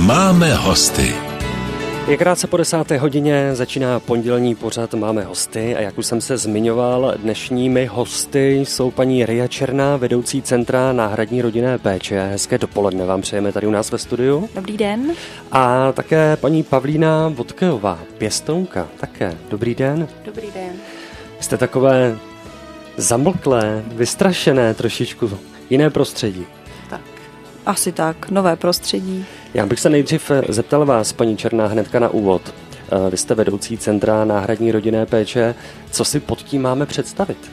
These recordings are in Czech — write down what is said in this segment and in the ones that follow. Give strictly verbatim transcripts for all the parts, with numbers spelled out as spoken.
Máme hosty. Je krátce po desáté hodině, začíná pondělní pořad Máme hosty a jak už jsem se zmiňoval, dnešními hosty jsou paní Ria Černá, vedoucí Centra náhradní rodinné péče. Hezké dopoledne vám přejeme tady u nás ve studiu. Dobrý den. A také paní Pavlína Vodkejová, pěstounka. Také. Dobrý den. Dobrý den. Jste takové zamlklé, vystrašené trošičku, jiné prostředí. Tak, asi tak, nové prostředí. Já bych se nejdřív zeptal vás, paní Černá, hnedka na úvod. Vy jste vedoucí Centra náhradní rodinné péče. Co si pod tím máme představit?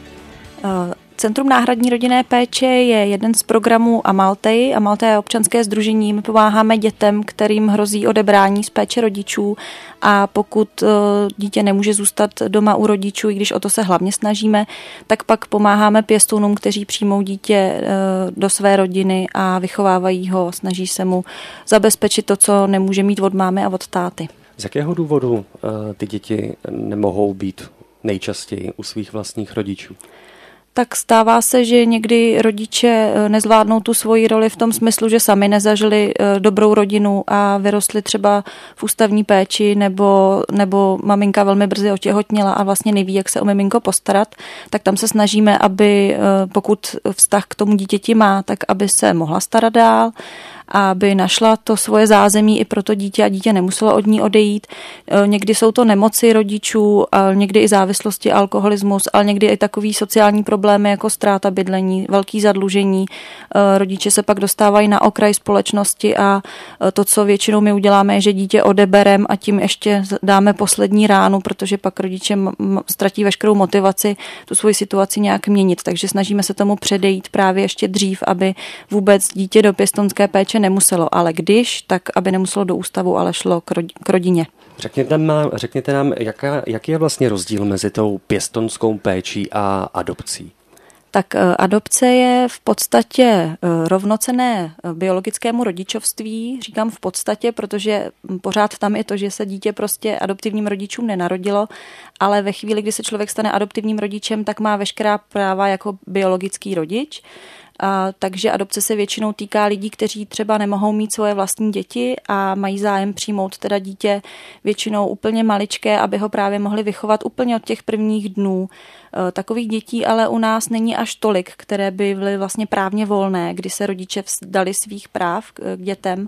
Centrum náhradní rodinné péče je jeden z programů Amaltej. Amaltej je občanské sdružení. My pomáháme dětem, kterým hrozí odebrání z péče rodičů, a pokud dítě nemůže zůstat doma u rodičů, i když o to se hlavně snažíme, tak pak pomáháme pěstounům, kteří přijmou dítě do své rodiny a vychovávají ho, snaží se mu zabezpečit to, co nemůže mít od mámy a od táty. Z jakého důvodu ty děti nemohou být nejčastěji u svých vlastních rodičů? Tak stává se, že někdy rodiče nezvládnou tu svoji roli v tom smyslu, že sami nezažili dobrou rodinu a vyrostli třeba v ústavní péči, nebo, nebo maminka velmi brzy otěhotněla a vlastně neví, jak se o miminko postarat, tak tam se snažíme, aby pokud vztah k tomu dítěti má, tak aby se mohla starat dál, aby našla to svoje zázemí i pro to dítě a dítě nemuselo od ní odejít. Někdy jsou to nemoci rodičů, někdy i závislosti, alkoholismus, ale někdy i takový sociální problémy jako ztráta bydlení, velký zadlužení. Rodiče se pak dostávají na okraj společnosti a to, co většinou my uděláme, je, že dítě odeberem a tím ještě dáme poslední ránu, protože pak rodiče ztratí veškerou motivaci tu svoji situaci nějak měnit. Takže snažíme se tomu předejít právě ještě dřív, aby vůbec dítě do pěstounské péče nemuselo, ale když, tak aby nemuselo do ústavu, ale šlo k rodině. Řekněte nám, řekněte nám jaká, jaký je vlastně rozdíl mezi tou pěstounskou péčí a adopcí? Tak adopce je v podstatě rovnocenné biologickému rodičovství. Říkám v podstatě, protože pořád tam je to, že se dítě prostě adoptivním rodičům nenarodilo, ale ve chvíli, kdy se člověk stane adoptivním rodičem, tak má veškerá práva jako biologický rodič. A, takže adopce se většinou týká lidí, kteří třeba nemohou mít svoje vlastní děti a mají zájem přijmout teda dítě většinou úplně maličké, aby ho právě mohli vychovat úplně od těch prvních dnů. E, takových dětí ale u nás není až tolik, které by byly vlastně právně volné, kdy se rodiče vzdali svých práv k, k dětem.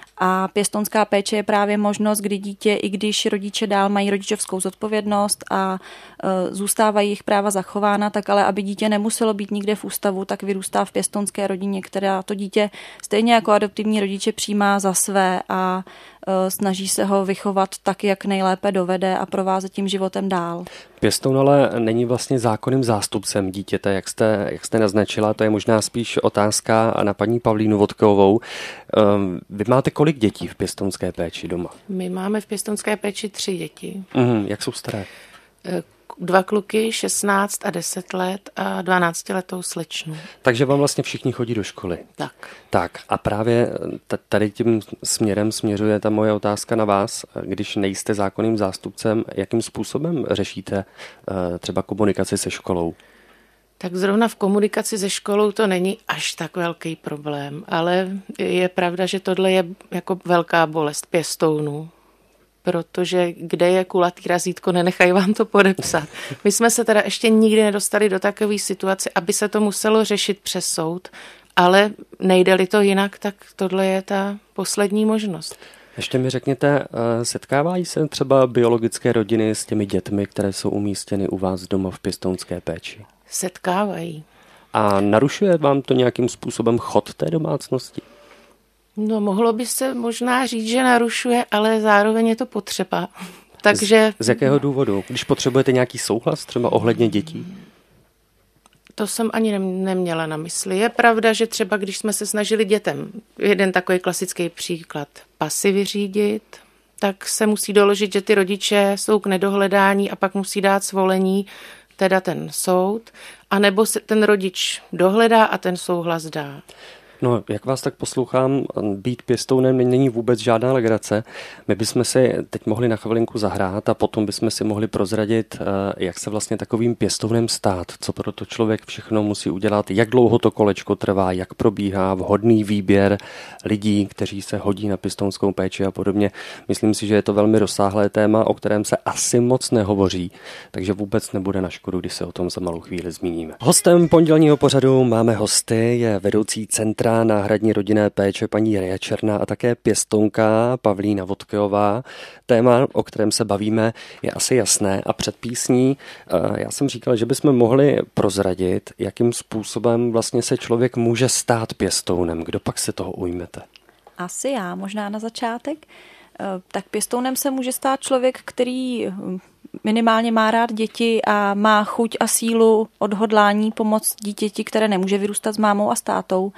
A pěstounská péče je právě možnost, kdy dítě, i když rodiče dál mají rodičovskou zodpovědnost a e, zůstávají jejich práva zachována, tak ale aby dítě nemuselo být nikde v ústavu, tak vyrůstá v pěstounské rodině, která to dítě stejně jako adoptivní rodiče přijímá za své a e, snaží se ho vychovat tak, jak nejlépe dovede a provázet tím životem dál. Pěstoun ale není vlastně zákonným zástupcem dítěte, jak jste, jak jste naznačila, to je možná spíš otázka na paní Pavlínu Vodkejovou. Vy máte kolik dětí v pěstounské péči doma? My máme v pěstounské péči tři děti. Mm, jak jsou staré? Dva kluky, šestnáct a deset let a dvanáctiletou slečnu. Takže vám vlastně všichni chodí do školy. Tak. Tak a právě tady tím směrem směřuje ta moje otázka na vás. Když nejste zákonným zástupcem, jakým způsobem řešíte třeba komunikaci se školou? Tak zrovna v komunikaci se školou to není až tak velký problém, ale je pravda, že tohle je jako velká bolest pěstounů. Protože kde je kulatý razítko, nenechají vám to podepsat. My jsme se teda ještě nikdy nedostali do takové situace, aby se to muselo řešit přes soud, ale nejde-li to jinak, tak tohle je ta poslední možnost. Ještě mi řekněte, setkávají se třeba biologické rodiny s těmi dětmi, které jsou umístěny u vás doma v pěstounské péči? Setkávají. A narušuje vám to nějakým způsobem chod té domácnosti? No, mohlo by se možná říct, že narušuje, ale zároveň je to potřeba. Takže... Z, z jakého důvodu? Když potřebujete nějaký souhlas třeba ohledně dětí? To jsem ani neměla na mysli. Je pravda, že třeba když jsme se snažili dětem, jeden takový klasický příklad, pasy vyřídit, tak se musí doložit, že ty rodiče jsou k nedohledání a pak musí dát svolení, teda ten soud, anebo se ten rodič dohledá a ten souhlas dá. No, jak vás tak poslouchám, být pěstounem není vůbec žádná legrace. My bychom si teď mohli na chvilinku zahrát a potom bychom si mohli prozradit, jak se vlastně takovým pěstounem stát, co pro to člověk všechno musí udělat, jak dlouho to kolečko trvá, jak probíhá vhodný výběr lidí, kteří se hodí na pěstounskou péči a podobně. Myslím si, že je to velmi rozsáhlé téma, o kterém se asi moc nehovoří, takže vůbec nebude na škodu, když se o tom za malou chvíli zmíníme. Hostem pondělního pořadu máme hosty, je vedoucí centra náhradní rodinné péče paní Ria Černá a také pěstounka Pavlína Vodkeová. Téma, o kterém se bavíme, je asi jasné a před písní já jsem říkal, že bychom mohli prozradit, jakým způsobem vlastně se člověk může stát pěstounem. Kdo pak se toho ujmete? Asi já, možná na začátek. Tak pěstounem se může stát člověk, který minimálně má rád děti a má chuť a sílu odhodlání pomoct dítěti, které nemůže vyrůstat s mámou a s tátou.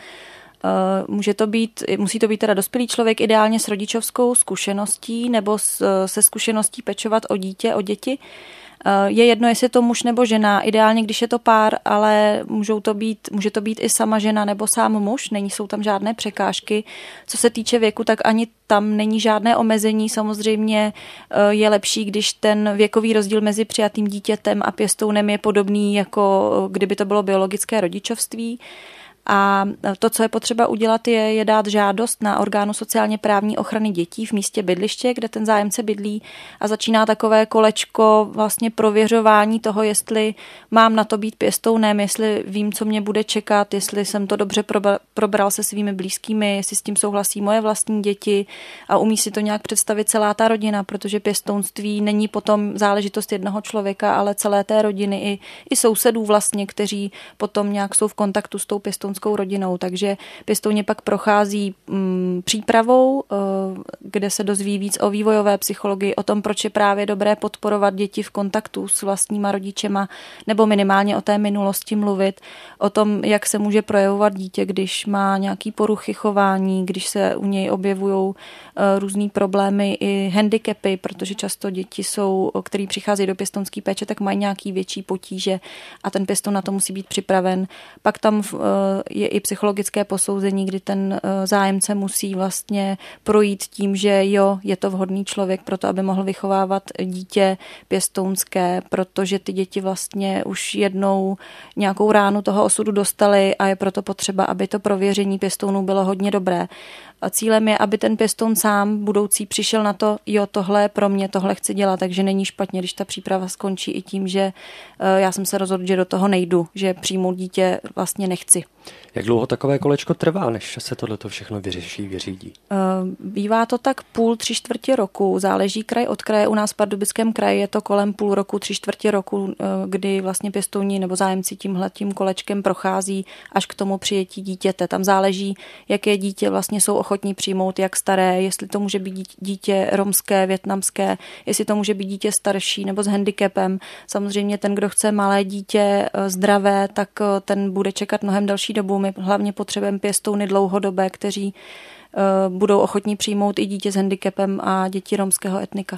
Může to být, musí to být teda dospělý člověk, ideálně s rodičovskou zkušeností nebo s, se zkušeností pečovat o dítě, o děti. Je jedno, jestli je to muž nebo žena, ideálně, když je to pár, ale můžou to být, může to být i sama žena nebo sám muž, není, jsou tam žádné překážky. Co se týče věku, tak ani tam není žádné omezení. Samozřejmě je lepší, když ten věkový rozdíl mezi přijatým dítětem a pěstounem je podobný, jako kdyby to bylo biologické rodičovství. A to, co je potřeba udělat, je, je dát žádost na orgánu sociálně právní ochrany dětí v místě bydliště, kde ten zájemce bydlí a začíná takové kolečko vlastně prověřování toho, jestli mám na to být pěstounem, jestli vím, co mě bude čekat, jestli jsem to dobře probral se svými blízkými, jestli s tím souhlasí moje vlastní děti a umí si to nějak představit celá ta rodina, protože pěstounství není potom záležitost jednoho člověka, ale celé té rodiny i, i sousedů vlastně, kteří potom nějak jsou v kontaktu s tou pěstounskou rodinou, takže pěstouni pak prochází mm, přípravou, kde se dozví víc o vývojové psychologii, o tom, proč je právě dobré podporovat děti v kontaktu s vlastníma rodičema, nebo minimálně o té minulosti mluvit, o tom, jak se může projevovat dítě, když má nějaký poruchy chování, když se u něj objevují různý problémy i handicapy, protože často děti jsou, který přicházejí do pěstounské péče, tak mají nějaký větší potíže a ten pěstoun na to musí být připraven. Pak tam je i psychologické posouzení, kdy ten zájemce musí vlastně projít tím, že jo, je to vhodný člověk pro to, aby mohl vychovávat dítě pěstounské, protože ty děti vlastně už jednou nějakou ránu toho osudu dostaly a je proto potřeba, aby to prověření pěstounů bylo hodně dobré. A cílem je, aby ten pěstoun sám budoucí přišel na to, jo, tohle je pro mě, tohle chci dělat, takže není špatně, když ta příprava skončí i tím, že já jsem se rozhodl, že do toho nejdu, že přijmout dítě vlastně nechci. Jak dlouho takové kolečko trvá, než se tohleto všechno vyřeší, vyřídí? Bývá to tak půl, tři čtvrtě roku, záleží kraj od kraje. U nás v Pardubickém kraji je to kolem půl roku, tři čtvrtě roku, kdy vlastně pěstouni nebo zájemci tímhletím kolečkem prochází až k tomu přijetí dítěte. Tam záleží, jaké dítě vlastně jsou ochotní přijmout, jak staré, jestli to může být dítě romské, vietnamské, jestli to může být dítě starší nebo s handicapem. Samozřejmě ten, kdo chce malé dítě zdravé, tak ten bude čekat mnohem delší dobu. My hlavně potřebujeme pěstouny dlouhodobé, kteří uh, budou ochotní přijmout i dítě s handicapem a děti romského etnika.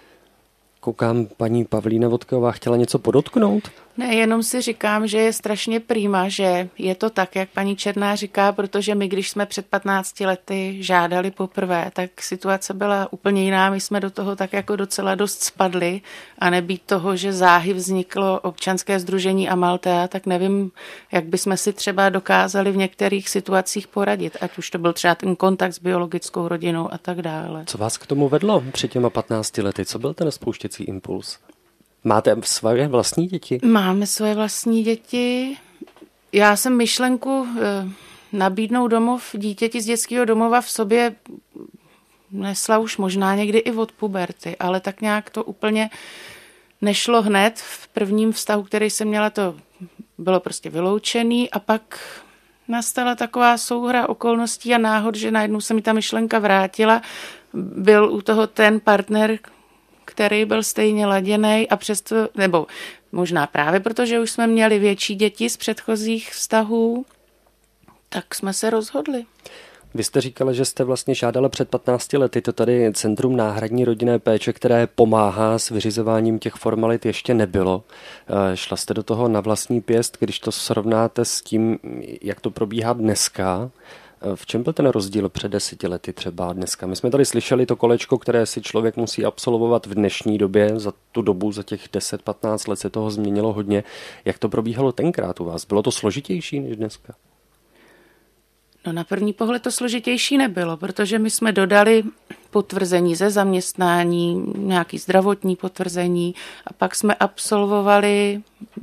Koukám, paní Pavlína Vodkeová chtěla něco podotknout? Ne, jenom si říkám, že je strašně prýma, že je to tak, jak paní Černá říká, protože my, když jsme před patnácti lety žádali poprvé, tak situace byla úplně jiná. My jsme do toho tak jako docela dost spadli a nebýt toho, že záhy vzniklo občanské sdružení Amaltea, tak nevím, jak bychom si třeba dokázali v některých situacích poradit, ať už to byl třeba ten kontakt s biologickou rodinou a tak dále. Co vás k tomu vedlo před těma patnácti lety? Co byl ten spouštěcí impuls? Máte svoje vlastní děti? Máme svoje vlastní děti. Já jsem myšlenku e, nabídnout domov dítěti z dětského domova v sobě nesla už možná někdy i od puberty, ale tak nějak to úplně nešlo hned. V prvním vztahu, který jsem měla, to bylo prostě vyloučený a pak nastala taková souhra okolností a náhod, že najednou se mi ta myšlenka vrátila. Byl u toho ten partner, který byl stejně laděnej a přesto, nebo možná právě protože už jsme měli větší děti z předchozích vztahů, tak jsme se rozhodli. Vy jste říkala, že jste vlastně žádala před patnácti lety, to tady Centrum náhradní rodinné péče, které pomáhá s vyřizováním těch formalit, ještě nebylo. Šla jste do toho na vlastní pěst, když to srovnáte s tím, jak to probíhá dneska. V čem byl ten rozdíl před deseti lety třeba dneska? My jsme tady slyšeli to kolečko, které si člověk musí absolvovat v dnešní době. Za tu dobu, za těch deset patnáct let se toho změnilo hodně. Jak to probíhalo tenkrát u vás? Bylo to složitější než dneska? No na první pohled to složitější nebylo, protože my jsme dodali potvrzení ze zaměstnání, nějaký zdravotní potvrzení a pak jsme absolvovali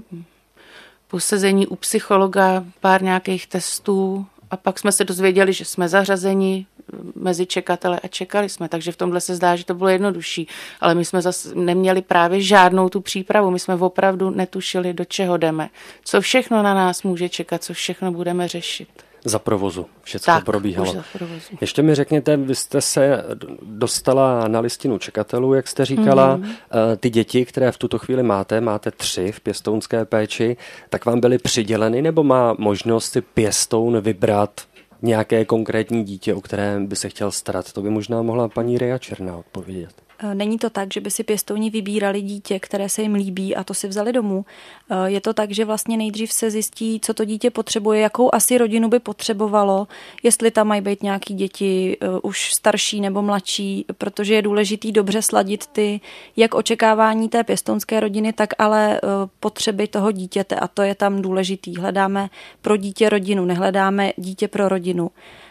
posezení u psychologa, pár nějakých testů a pak jsme se dozvěděli, že jsme zařazeni mezi čekatele a čekali jsme, takže v tomhle se zdá, že to bylo jednodušší, ale my jsme zase neměli právě žádnou tu přípravu, my jsme opravdu netušili, do čeho jdeme, co všechno na nás může čekat, co všechno budeme řešit. Za provozu všechno tak, probíhalo. Za provozu. Ještě mi řekněte, vy jste se dostala na listinu čekatelů, jak jste říkala. Mm. Ty děti, které v tuto chvíli máte, máte tři v pěstounské péči, tak vám byly přiděleny, nebo má možnost si pěstoun vybrat nějaké konkrétní dítě, o kterém by se chtěl starat? To by možná mohla paní Ria Černá odpovědět. Není to tak, že by si pěstouni vybírali dítě, které se jim líbí a to si vzali domů. Je to tak, že vlastně nejdřív se zjistí, co to dítě potřebuje, jakou asi rodinu by potřebovalo, jestli tam mají být nějaký děti už starší nebo mladší, protože je důležitý dobře sladit ty, jak očekávání té pěstounské rodiny, tak ale potřeby toho dítěte a to je tam důležitý. Hledáme pro dítě rodinu, nehledáme dítě pro rodinu.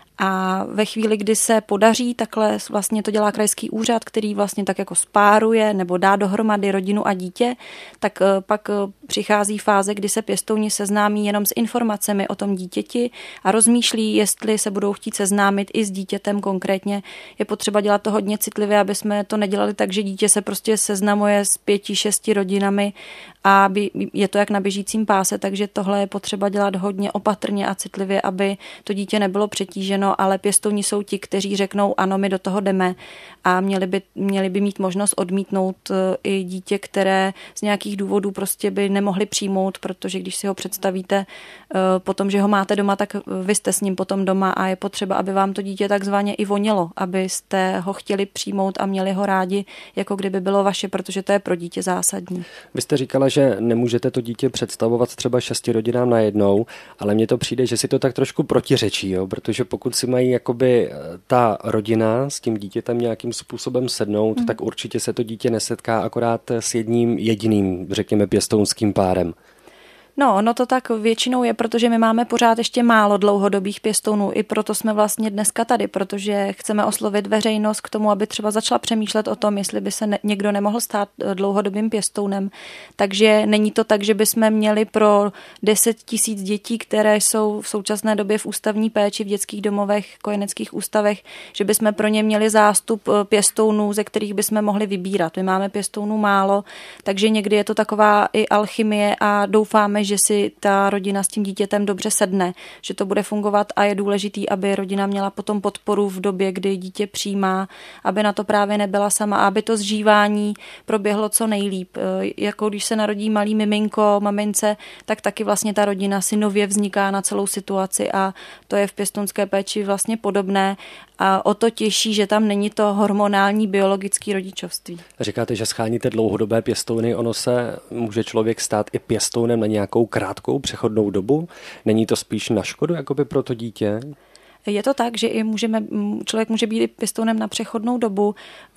A ve chvíli, kdy se podaří, takhle vlastně to dělá krajský úřad, který vlastně tak jako spáruje nebo dá dohromady rodinu a dítě, tak pak přichází fáze, kdy se pěstouni seznámí jenom s informacemi o tom dítěti a rozmýšlí, jestli se budou chtít seznámit i s dítětem konkrétně. Je potřeba dělat to hodně citlivě, aby jsme to nedělali tak, že dítě se prostě seznamuje s pěti, šesti rodinami a je to jak na běžícím páse, takže tohle je potřeba dělat hodně opatrně a citlivě, aby to dítě nebylo přetíženo, ale pěstouni jsou ti, kteří řeknou, ano, my do toho jdeme a měli by, měli by mít možnost odmítnout i dítě, které z nějakých důvodů prostě by nemohli přijmout, protože když si ho představíte potom, že ho máte doma, tak vy jste s ním potom doma a je potřeba, aby vám to dítě takzvaně i vonilo, abyste ho chtěli přijmout a měli ho rádi, jako kdyby bylo vaše, protože to je pro dítě zásadní. Vy jste říkala, že nemůžete to dítě představovat třeba šesti rodinám najednou, ale mně to přijde, že si to tak trošku protiřečí, jo? Protože pokud si mají jakoby ta rodina s tím dítětem nějakým způsobem sednout, hmm. tak určitě se to dítě nesetká akorát s jedním jediným, řekněme, pěstounským párem. No, ono to tak většinou je, protože my máme pořád ještě málo dlouhodobých pěstounů. I proto jsme vlastně dneska tady, protože chceme oslovit veřejnost k tomu, aby třeba začala přemýšlet o tom, jestli by se ne, někdo nemohl stát dlouhodobým pěstounem. Takže není to tak, že bychom měli pro deset tisíc dětí, které jsou v současné době v ústavní péči, v dětských domovech, kojeneckých ústavech, že bychom pro ně měli zástup pěstounů, ze kterých bychom mohli vybírat. My máme pěstounů málo, takže někdy je to taková i alchymie a doufáme, že si ta rodina s tím dítětem dobře sedne, že to bude fungovat a je důležitý, aby rodina měla potom podporu v době, kdy dítě přijímá, aby na to právě nebyla sama a aby to zžívání proběhlo co nejlíp. Jako když se narodí malý miminko, mamince, tak taky vlastně ta rodina si nově vzniká na celou situaci a to je v pěstounské péči vlastně podobné a o to těší, že tam není to hormonální biologické rodičovství. Říkáte, že scháníte dlouhodobé pěstouny, ono se může člověk stát i pěstounem na nějakou krátkou přechodnou dobu? Není to spíš na škodu jakoby pro to dítě? Je to tak, že i můžeme, člověk může být pěstounem na přechodnou dobu.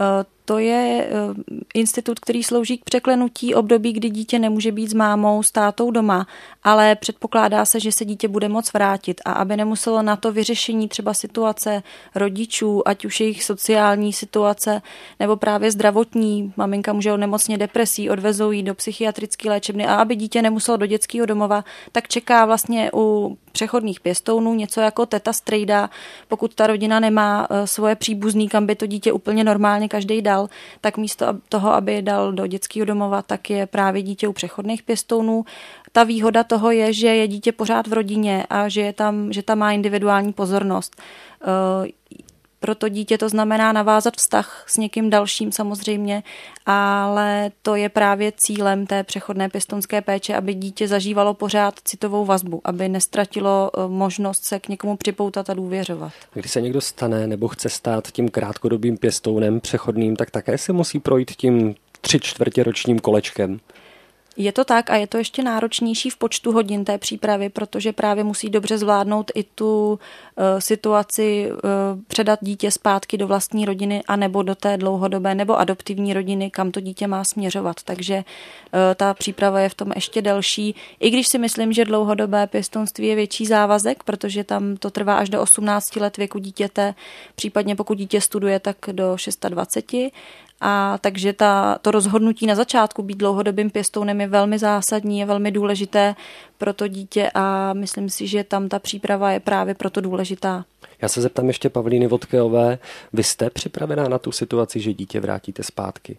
To je institut, který slouží k překlenutí období, kdy dítě nemůže být s mámou, s tátou doma, ale předpokládá se, že se dítě bude moct vrátit a aby nemuselo na to vyřešení třeba situace rodičů, ať už jejich sociální situace nebo právě zdravotní, maminka může onemocnit depresí, odvezou jí do psychiatrické léčebny a aby dítě nemuselo do dětského domova, tak čeká vlastně u přechodných pěstounů něco jako teta strejda, pokud ta rodina nemá svoje příbuzný, kam by to dítě úplně normálně každý dal, tak místo toho, aby je dal do dětského domova, tak je právě dítě u přechodných pěstounů. Ta výhoda toho je, že je dítě pořád v rodině a že, je tam, že tam má individuální pozornost. Pro to dítě to znamená navázat vztah s někým dalším samozřejmě, ale to je právě cílem té přechodné pěstounské péče, aby dítě zažívalo pořád citovou vazbu, aby nestratilo možnost se k někomu připoutat a důvěřovat. Když se někdo stane nebo chce stát tím krátkodobým pěstounem přechodným, tak také se musí projít tím tři čtvrtě ročním kolečkem. Je to tak a je to ještě náročnější v počtu hodin té přípravy, protože právě musí dobře zvládnout i tu uh, situaci uh, předat dítě zpátky do vlastní rodiny a nebo do té dlouhodobé nebo adoptivní rodiny, kam to dítě má směřovat. Takže uh, ta příprava je v tom ještě delší. I když si myslím, že dlouhodobé pěstounství je větší závazek, protože tam to trvá až do osmnácti let věku dítěte, případně pokud dítě studuje, tak do dvaceti šesti. A takže ta, to rozhodnutí na začátku být dlouhodobým pěstounem je velmi zásadní, je velmi důležité pro to dítě a myslím si, že tam ta příprava je právě proto důležitá. Já se zeptám ještě Pavlíny Vodkeové, vy jste připravená na tu situaci, že dítě vrátíte zpátky?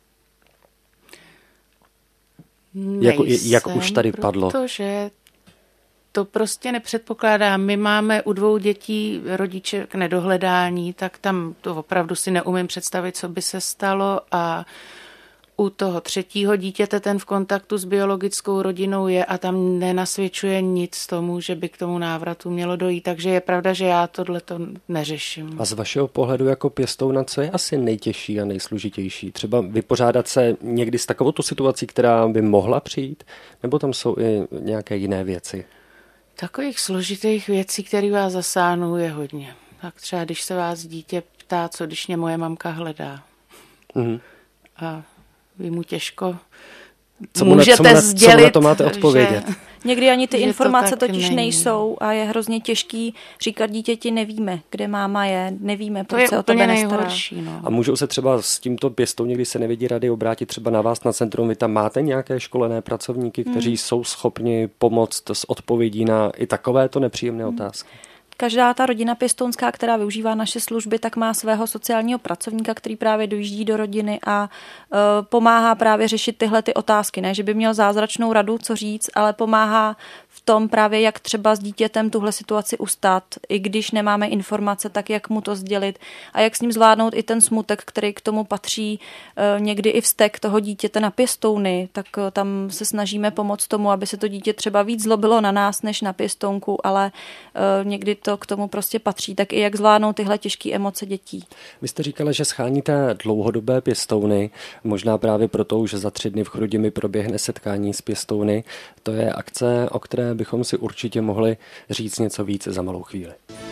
Jak, jak už tady padlo. Protože to prostě nepředpokládám. My máme u dvou dětí rodiče k nedohledání, tak tam to opravdu si neumím představit, co by se stalo a u toho třetího dítěte ten v kontaktu s biologickou rodinou je a tam nenasvědčuje nic tomu, že by k tomu návratu mělo dojít. Takže je pravda, že já tohleto neřeším. A z vašeho pohledu jako pěstouna, co je asi nejtěžší a nejsložitější? Třeba vypořádat se někdy s takovou situací, která by mohla přijít? Nebo tam jsou i nějaké jiné věci? Takových složitých věcí, které vás zasáhnou, je hodně. Tak třeba, když se vás dítě ptá, co když mě moje mamka hledá. Mm. A vy mu těžko co můžete mu na, co mu na, sdělit, co mu na to máte odpovědět. Že, někdy ani ty informace to totiž není. nejsou a je hrozně těžký říkat dítěti, nevíme, kde máma je, nevíme, proč se o tebe nestará. No. A můžou se třeba s tímto pěstouní, když se nevědí rady, obrátit třeba na vás na centrum. Vy tam máte nějaké školené pracovníky, kteří hmm. jsou schopni pomoct s odpovědí na i takovéto nepříjemné hmm. otázky? Každá ta rodina pěstounská, která využívá naše služby, tak má svého sociálního pracovníka, který právě dojíždí do rodiny a uh, pomáhá právě řešit tyhle ty otázky. Ne, že by měl zázračnou radu, co říct, ale pomáhá v tom právě, jak třeba s dítětem tuhle situaci ustát. I když nemáme informace, tak jak mu to sdělit a jak s ním zvládnout i ten smutek, který k tomu patří, uh, někdy i vztek toho dítěte na pěstouny, tak uh, tam se snažíme pomoct tomu, aby se to dítě třeba víc zlobilo na nás, než na pěstounku, ale uh, někdy to k tomu prostě patří, tak i jak zvládnou tyhle těžké emoce dětí. Vy jste říkala, že sháníte dlouhodobé pěstouny, možná právě proto, že za tři dny v Chrudimi proběhne setkání s pěstouny. To je akce, o které bychom si určitě mohli říct něco víc za malou chvíli.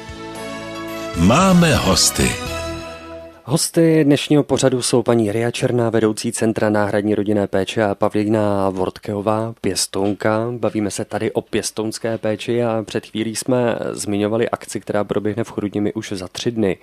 Máme hosty. Hosty dnešního pořadu jsou paní Ria Černá, vedoucí Centra náhradní rodinné péče, a Pavlína Vodkeová, pěstounka. Bavíme se tady o pěstounské péči a před chvílí jsme zmiňovali akci, která proběhne v Chrudimi už za tři dny.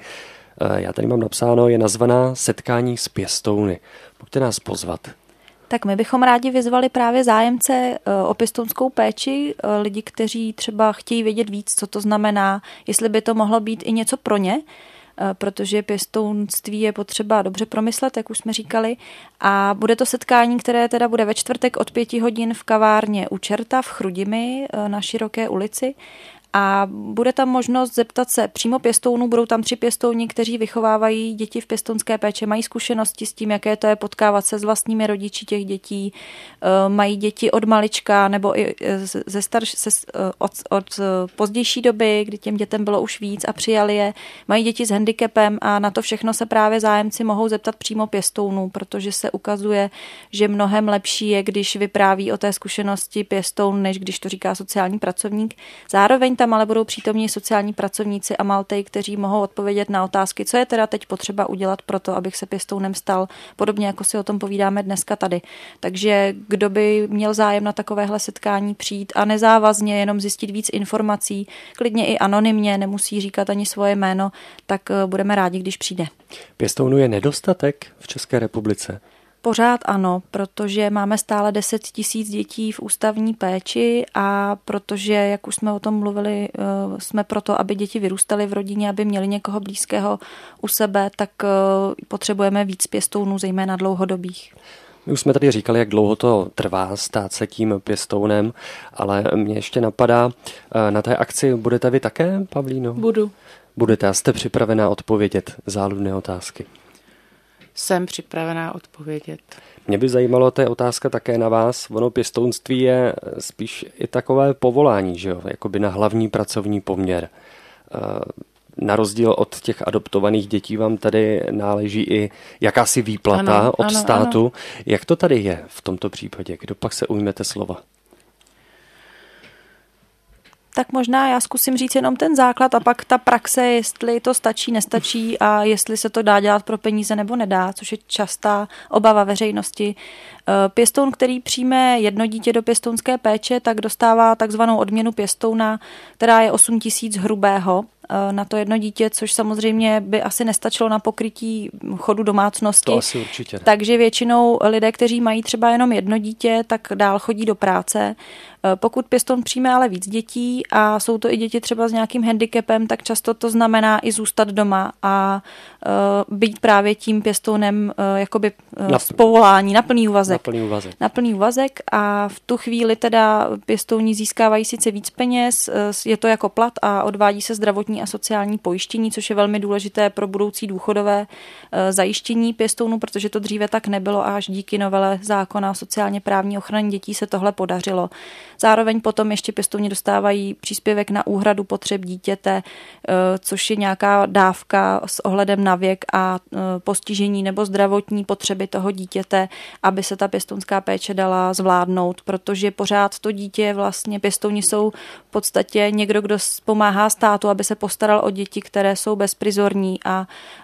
Já tady mám napsáno, je nazvaná Setkání s pěstouny. Pojďte nás pozvat. Tak my bychom rádi vyzvali právě zájemce o pěstounskou péči, lidi, kteří třeba chtějí vědět víc, co to znamená, jestli by to mohlo být i něco pro ně, protože pěstounství je potřeba dobře promyslet, jak už jsme říkali. A bude to setkání, které teda bude ve čtvrtek od pěti hodin v kavárně u Čerta v Chrudimi na Široké ulici. A bude tam možnost zeptat se přímo pěstounů, budou tam tři pěstouni, kteří vychovávají děti v pěstounské péči, mají zkušenosti s tím, jaké to je potkávat se s vlastními rodiči těch dětí, mají děti od malička nebo i ze starš, se, od, od pozdější doby, kdy těm dětem bylo už víc a přijali je, mají děti s handicapem a na to všechno se právě zájemci mohou zeptat přímo pěstounů, protože se ukazuje, že mnohem lepší je, když vypráví o té zkušenosti pěstoun, než když to říká sociální pracovník. Zároveň tam ale budou přítomní sociální pracovníci a Maltej, kteří mohou odpovědět na otázky, co je teda teď potřeba udělat pro to, abych se pěstounem stal, podobně jako si o tom povídáme dneska tady. Takže kdo by měl zájem na takovéhle setkání přijít a nezávazně jenom zjistit víc informací, klidně i anonymně, nemusí říkat ani svoje jméno, tak budeme rádi, když přijde. Pěstounů je nedostatek v České republice? Pořád ano, protože máme stále deset tisíc dětí v ústavní péči a protože, jak už jsme o tom mluvili, jsme proto, aby děti vyrůstaly v rodině, aby měli někoho blízkého u sebe, tak potřebujeme víc pěstounů, zejména dlouhodobých. My už jsme tady říkali, jak dlouho to trvá stát se tím pěstounem, ale mě ještě napadá, na té akci budete vy také, Pavlíno? Budu. Budete a jste připravená odpovědět záludné otázky? Jsem připravená odpovědět. Mě by zajímalo, to je otázka také na vás. Ono pěstounství je spíš i takové povolání, že jo? Jakoby na hlavní pracovní poměr. na rozdíl od těch adoptovaných dětí vám tady náleží i jakási výplata ano, od ano, státu. Ano. Jak to tady je v tomto případě? Kdo pak se ujmete slova? Tak možná já zkusím říct jenom ten základ a pak ta praxe, jestli to stačí, nestačí a jestli se to dá dělat pro peníze nebo nedá, což je častá obava veřejnosti. Pěstoun, který přijme jedno dítě do pěstounské péče, tak dostává takzvanou odměnu pěstouna, která je osm tisíc hrubého na to jedno dítě, což samozřejmě by asi nestačilo na pokrytí chodu domácnosti. To asi určitě ne. Takže většinou lidé, kteří mají třeba jenom jedno dítě, tak dál chodí do práce. Pokud pěstoun přijme ale víc dětí a jsou to i děti třeba s nějakým handicapem, tak často to znamená i zůstat doma a uh, být právě tím pěstounem uh, jakoby uh, na, z povolání na plný úvazek. Na plný úvazek. Na plný úvazek a v tu chvíli teda pěstouni získávají sice víc peněz, je to jako plat a odvádí se zdravotní a sociální pojištění, což je velmi důležité pro budoucí důchodové uh, zajištění pěstounů, protože to dříve tak nebylo a až díky novele zákona o sociálně právní ochraně dětí se tohle podařilo. Zároveň potom ještě pěstouni dostávají příspěvek na úhradu potřeb dítěte, což je nějaká dávka s ohledem na věk a postižení nebo zdravotní potřeby toho dítěte, aby se ta pěstounská péče dala zvládnout, protože pořád to dítě vlastně pěstouni jsou v podstatě někdo, kdo pomáhá státu, aby se postaral o děti, které jsou bezprizorní a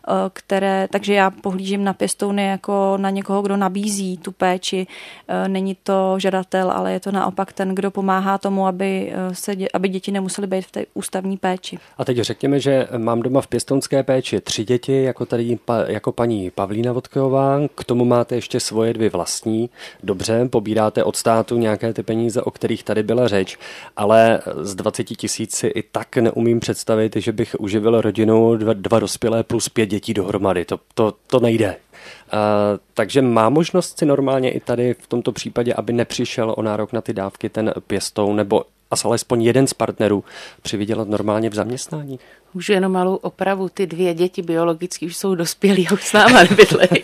které, takže já pohlížím na pěstouny jako na někoho, kdo nabízí tu péči. Není to žadatel, ale je to naopak ten, kdo pomáhá tomu, aby, se, aby děti nemusely být v té ústavní péči. A teď řekněme, že mám doma v pěstounské péči tři děti, jako tady jako paní Pavlína Vodkojová, k tomu máte ještě svoje dvě vlastní. Dobře, pobíráte od státu nějaké ty peníze, o kterých tady byla řeč, ale z dvacet tisíc si i tak neumím představit, že bych uživil rodinu dva, dva dospělé plus pět dětí dohromady. To, to, to nejde. Uh, takže má možnost si normálně i tady v tomto případě, aby nepřišel o nárok na ty dávky ten pěstoun nebo alespoň jeden z partnerů přivydělat normálně v zaměstnání? Můžu jenom malou opravu. Ty dvě děti biologicky už jsou dospělí a už s náma nebydlejí.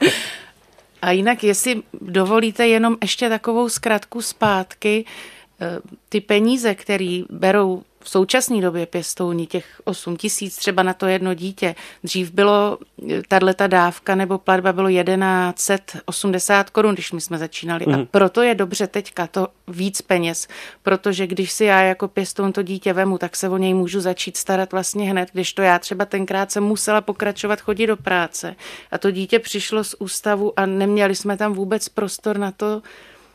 A jinak, jestli dovolíte jenom ještě takovou zkratku zpátky, ty peníze, které berou v současné době pěstouni, těch osm tisíc třeba na to jedno dítě. Dřív bylo tato dávka nebo platba bylo tisíc sto osmdesát korun, když my jsme začínali. Mm. A proto je dobře teďka to víc peněz, protože když si já jako pěstoun to dítě vemu, tak se o něj můžu začít starat vlastně hned, když to já třeba tenkrát jsem musela pokračovat chodit do práce. A to dítě přišlo z ústavu a neměli jsme tam vůbec prostor na to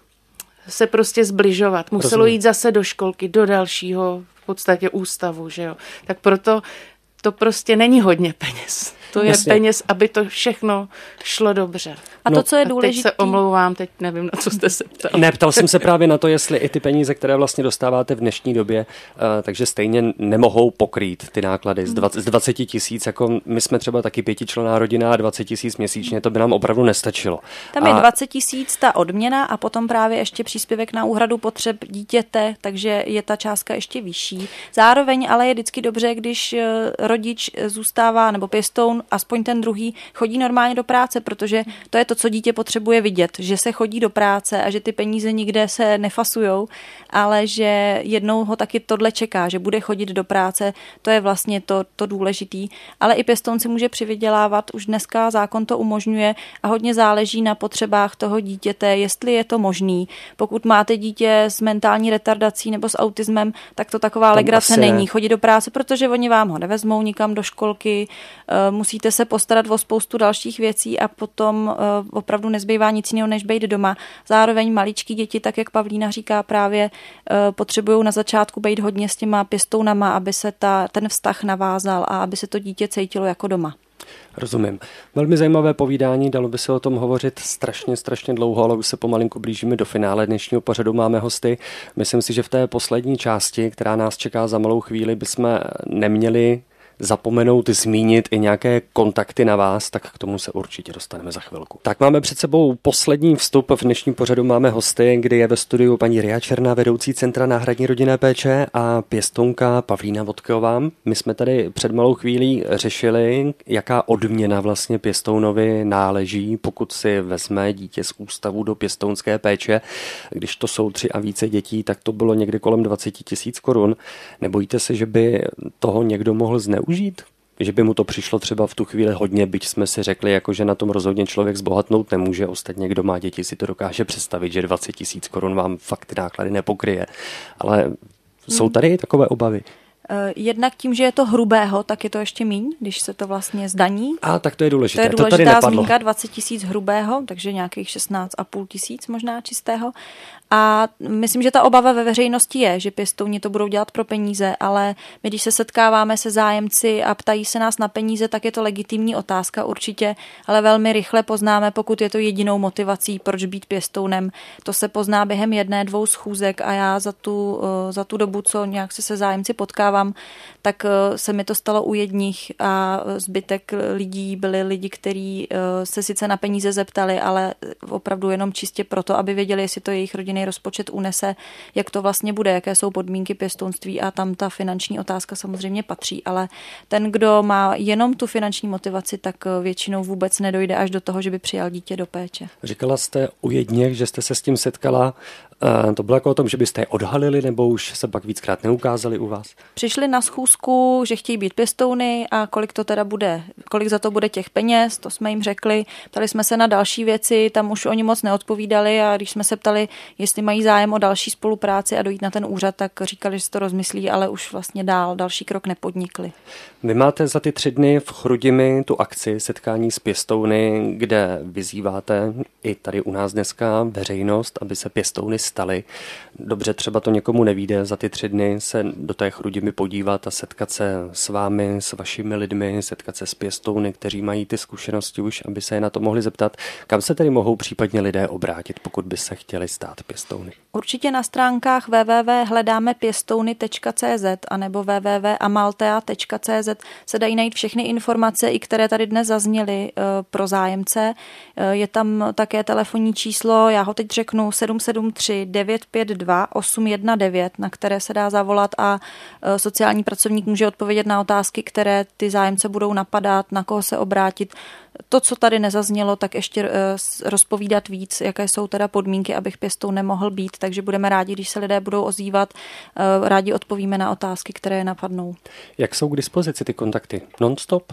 se prostě zbližovat. Muselo Rozumím. jít zase do školky, do dalšího v podstatě ústavu, že jo. Tak proto to prostě není hodně peněz. To je Jasně. peněz, aby to všechno šlo dobře. A to, co je důležité... Teď se omlouvám, teď nevím, na co jste se ptal. Ne, ptal jsem se právě na to, jestli i ty peníze, které vlastně dostáváte v dnešní době, uh, takže stejně nemohou pokrýt ty náklady z dvacet tisíc, jako my jsme třeba taky pětičlenná rodina a dvacet tisíc měsíčně, to by nám opravdu nestačilo. Tam a... je dvacet tisíc ta odměna a potom právě ještě příspěvek na úhradu potřeb dítěte, takže je ta částka ještě vyšší. Zároveň ale je vždycky dobře, když rodič zůstává, nebo pěstoun, aspoň ten druhý, chodí normálně do práce, protože to je to, co dítě potřebuje vidět, že se chodí do práce a že ty peníze nikde se nefasujou, ale že jednou ho taky tohle čeká, že bude chodit do práce, to je vlastně to, to důležitý. Ale i pěstoun si může přivydělávat, už dneska zákon to umožňuje a hodně záleží na potřebách toho dítěte, jestli je to možný. Pokud máte dítě s mentální retardací nebo s autismem, tak to taková legrace není. Chodit do práce, protože oni vám ho nevezmou nikam do školky, musíte se postarat o spoustu dalších věcí a potom opravdu nezbývá nic jiného, než být doma. Zároveň maličký děti, tak jak Pavlína říká, právě potřebují na začátku být hodně s těma pěstounama, aby se ta, ten vztah navázal a aby se to dítě cítilo jako doma. Rozumím. Velmi zajímavé povídání, dalo by se o tom hovořit strašně, strašně dlouho, ale už se pomalinku blížíme do finále dnešního pořadu. Máme hosty. Myslím si, že v té poslední části, která nás čeká za malou chvíli, bychom neměli zapomenout zmínit i nějaké kontakty na vás, tak k tomu se určitě dostaneme za chvilku. Tak máme před sebou poslední vstup. V dnešním pořadu máme hosty, kdy je ve studiu paní Ria Černá, vedoucí Centra náhradní rodinné péče, a pěstounka Pavlína Vodkojová. My jsme tady před malou chvílí řešili, jaká odměna vlastně pěstounovi náleží, pokud si vezme dítě z ústavu do pěstounské péče. Když to jsou tři a více dětí, tak to bylo někdy kolem dvacet tisíc korun. Nebojíte se, že by toho někdo mohl zneužít zneužít? Že by mu to přišlo třeba v tu chvíli hodně, byť jsme si řekli, jako že na tom rozhodně člověk zbohatnout nemůže, ostatně kdo má děti si to dokáže představit, že dvacet tisíc korun vám fakt ty náklady nepokryje. Ale jsou tady takové obavy? Jednak tím, že je to hrubého, tak je to ještě míň, když se to vlastně zdaní. A tak to je důležité. To je důležitá to tady nepadlo. zmínka, dvacet tisíc hrubého, takže nějakých šestnáct a půl tisíc možná čistého. A myslím, že ta obava ve veřejnosti je, že pěstouni to budou dělat pro peníze, ale my, když se setkáváme se zájemci a ptají se nás na peníze, tak je to legitimní otázka určitě, ale velmi rychle poznáme, pokud je to jedinou motivací, proč být pěstounem. To se pozná během jedné, dvou schůzek a já za tu, za tu dobu, co nějak se se zájemci potkávám, tak se mi to stalo u jedních a zbytek lidí byli lidi, kteří se sice na peníze zeptali, ale opravdu jenom čistě proto, aby věděli, jestli to jejich rodinný rozpočet unese, jak to vlastně bude, jaké jsou podmínky pěstounství a tam ta finanční otázka samozřejmě patří, ale ten, kdo má jenom tu finanční motivaci, tak většinou vůbec nedojde až do toho, že by přijal dítě do péče. Říkala jste u jedněch, že jste se s tím setkala. To bylo jako o tom, že byste je odhalili, nebo už se pak víckrát neukázali u vás? Přišli na schůzku, že chtějí být pěstouny a kolik to teda bude, kolik za to bude těch peněz, to jsme jim řekli. Ptali jsme se na další věci, tam už oni moc neodpovídali a když jsme se ptali, jestli mají zájem o další spolupráci a dojít na ten úřad, tak říkali, že si to rozmyslí, ale už vlastně dál další krok nepodnikli. Vy máte za ty tři dny v Chrudimi tu akci setkání s pěstouny, kde vyzýváte i tady u nás dneska veřejnost, aby se pěstouny staly. Dobře, třeba to někomu nevíde za ty tři dny se do té Chrudimi podívat a setkat se s vámi, s vašimi lidmi, setkat se s pěstouny, kteří mají ty zkušenosti už, aby se je na to mohli zeptat. Kam se tedy mohou případně lidé obrátit, pokud by se chtěli stát pěstouny? Určitě na stránkách w w w tečka hledáme pěstouny tečka c z anebo w w w tečka amaltea tečka c z se dají najít všechny informace, i které tady dnes zazněly pro zájemce. Je tam také telefonní číslo, já ho teď řeknu, sedm sedm tři devět pět dva osm jedna devět, na které se dá zavolat a sociální pracovník může odpovědět na otázky, které ty zájemce budou napadat, na koho se obrátit. To, co tady nezaznělo, tak ještě rozpovídat víc, jaké jsou teda podmínky, abych pěstoun nemohl být, takže budeme rádi, když se lidé budou ozývat, rádi odpovíme na otázky, které je napadnou. Jak jsou k dispozici ty kontakty? Non-stop?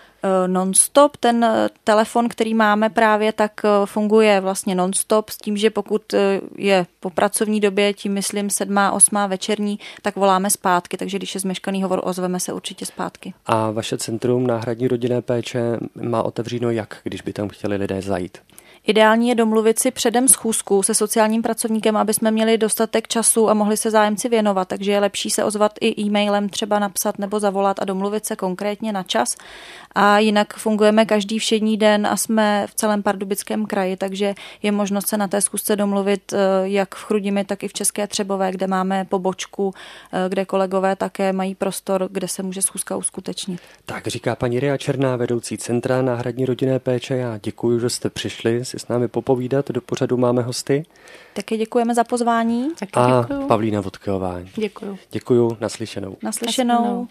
Non-stop, ten telefon, který máme právě, tak funguje vlastně non-stop s tím, že pokud je po pracovní době, tím myslím sedmá, osmá večerní, tak voláme zpátky, takže když je zmeškaný hovor, ozveme se určitě zpátky. A vaše centrum náhradní rodinné péče má otevřeno jak, když by tam chtěli lidé zajít? Ideální je domluvit si předem schůzku se sociálním pracovníkem, aby jsme měli dostatek času a mohli se zájemci věnovat, takže je lepší se ozvat i e-mailem, třeba napsat nebo zavolat a domluvit se konkrétně na čas. A jinak fungujeme každý všední den a jsme v celém Pardubickém kraji, takže je možnost se na té schůzce domluvit jak v Chrudimi, tak i v České Třebové, kde máme pobočku, kde kolegové také mají prostor, kde se může schůzka uskutečnit. Tak říká paní Ria Černá, vedoucí centra náhradní rodinné péče. Já děkuji, že jste přišli si s námi popovídat. Do pořadu máme hosty. Taky děkujeme za pozvání. A Pavlína Vodkeová. Děkuju. Děkuju, naslyšenou. Naslyšenou.